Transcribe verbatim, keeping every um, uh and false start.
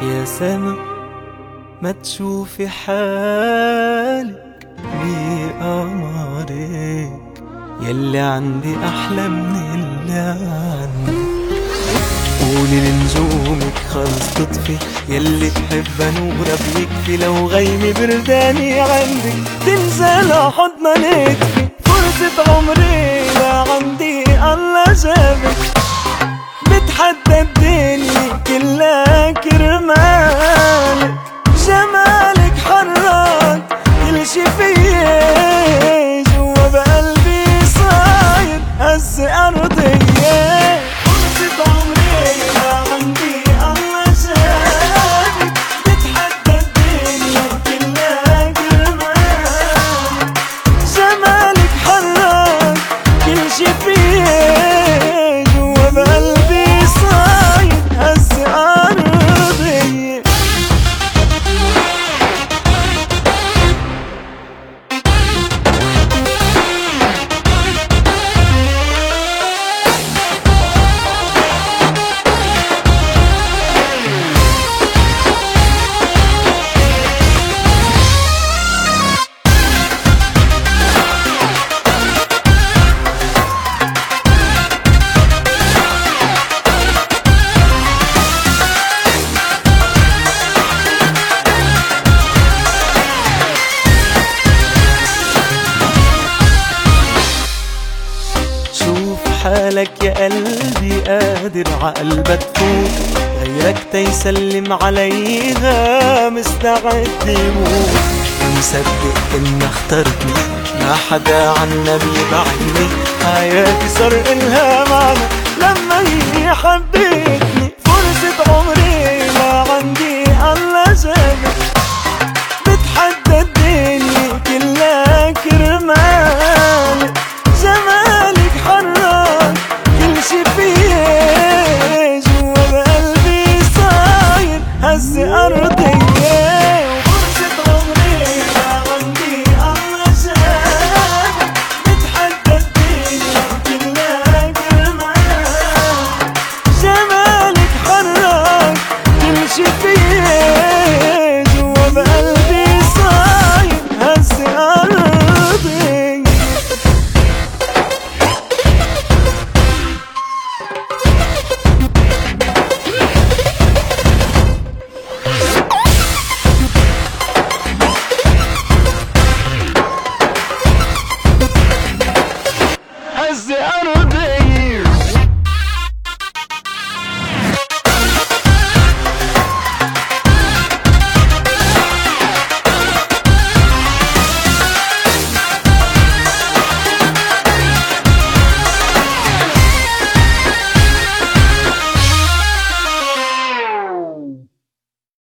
يا سما ما تشوفي حالك بقمرك، يلي عندي أحلى من اللي عندك. قولي لنجومك خلص تطفي، يلي تحب نورة بيكفي. لو غيمي برداني عندك تنزل حضنا نكفي. فرصة عمري لا عندي الله جابك، بتحدى الدنيا كلها كرمالك. جمالك حرك كل شي فيي، جوا بقلبي صاير هز أرضية. فرصة عمري لا عندي الله جابك، بتحدى الدنيا كلها كرمالك. جمالك حرك كل شي فيي، جوا بقلبي صاير هز أرضية. حالك يا قلبي قادر عقلبك تفوت، غيرك تيسلم عليها مستعد يموت. مصدق إن اخترتني ما حدا عنا بيبعني، حياتي صار إلها معنى لما يحبني.